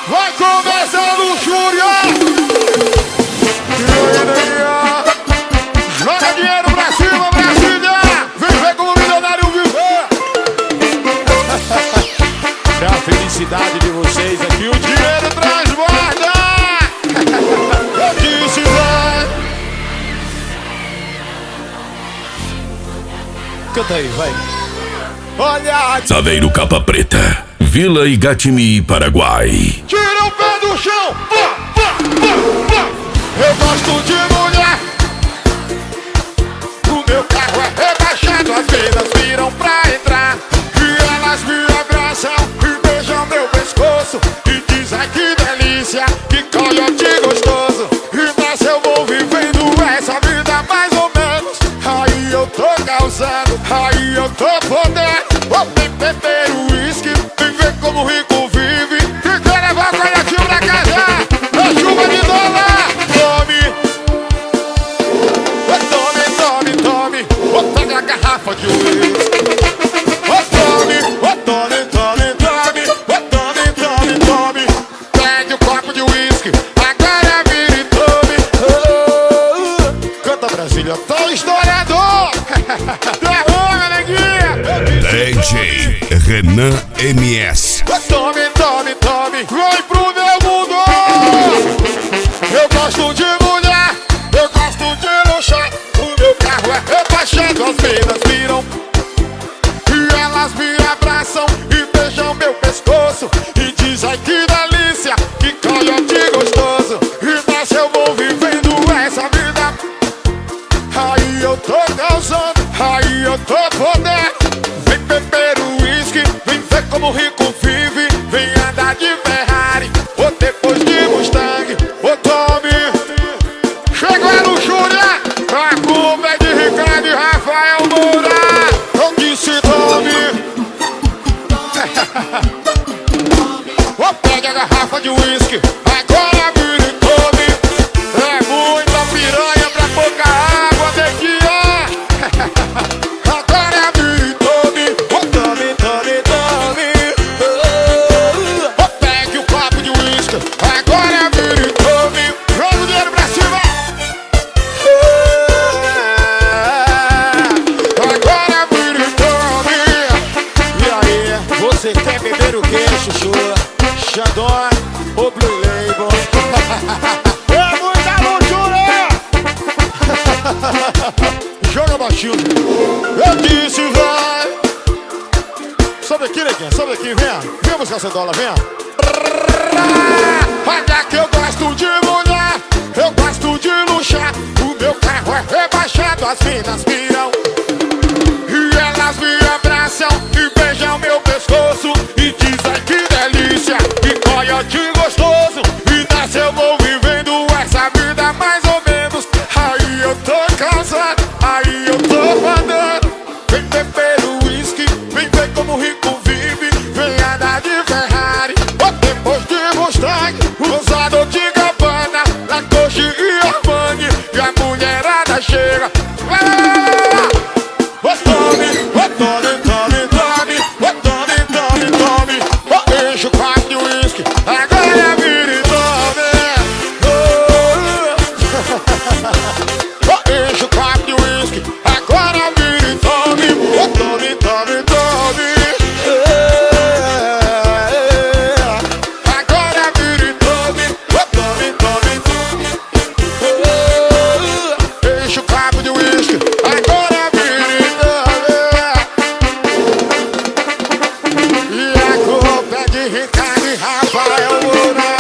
Vai começar a luxúria. Joga dinheiro pra cima, Brasília. Vem ver como o milionário viver. Pra felicidade de vocês aqui, o dinheiro transborda. Eu disse, vai. Canta aí, vai. Olha, Saveiro Capa Preta, Vila Igatimi, Paraguai. tira o pé do chão. Eu gosto de mulher. O meu carro é rebaixado, as meninas viram pra entrar. E elas me abraçam e beijam meu pescoço. E dizem que delícia, que coiote gostoso. E nessa eu vou vivendo essa vida mais ou menos. Aí eu tô causando, aí eu tô podendo. Vou beber uísque, vem ver como o rico vive. E quer levar coiotinho pra casa, é chuva de dólar. Tome, pega a garrafa de uísque. Tome. Pegue o copo de uísque, agora vira e tome. Canta, Brasília, tô historiador. Derruba, neguinha. DJ Renan MS. Tome. Vem pro meu mundo. Eu gosto de mulher, eu gosto de luxar. O meu carro é rebaixado, as meninas viram. E elas me abraçam e beijam meu pescoço. E dizem que delícia, que coiote gostoso. E nessa eu vou vivendo essa vida. Aí eu tô causando, aí eu tô podendo. Vem beber o uísque, vem ver como o rico vive. Vem andar de Ferrari, ou depois de Mustang. Ô Tome, chegou a luxúria. A culpa é de Ricardo e Rafael Moura. Eu disse Tome. Ô, pega a garrafa de uísque, agora vira e tome. É muita piranha pra pouca água, neguinha. Agora vira e tome. Ô, tome. Ô, pegue o copo de uísque, agora vira e tome. Joga o dinheiro pra cima. Agora vira e tome. E aí, você quer beber o quê, chuchu? Xandão ou Blue Label? É muita luxúria. Joga baixinho. Eu disse vai. Sobe aqui, neguinha, sobe aqui, vem buscar seu dólar, vem. Olha que eu gosto de mulher, eu gosto de luxar. O meu carro é rebaixado, as minas viram. E elas me abraçam e beijam meu pescoço. E dizem que delícia, que coiote gostoso. E nessa eu vou vivendo essa vida mais ou menos. Aí eu tô cansado, aí eu tô mandando. Vem beber o uísque, vem ver como o rico vive. Vem andar de Ferrari, ou depois de Mustang. Usado de Gabbana, Lacoste e Armani. E a mulherada chega. Tome. Enche o copo de uísque, agora vira e tome. Enche o copo de uísque, agora vira e tome. Tome. Agora vira e tome. Enche o copo de uísque, agora vira e tome. E a culpa é de Ricardo e Rafael Moura.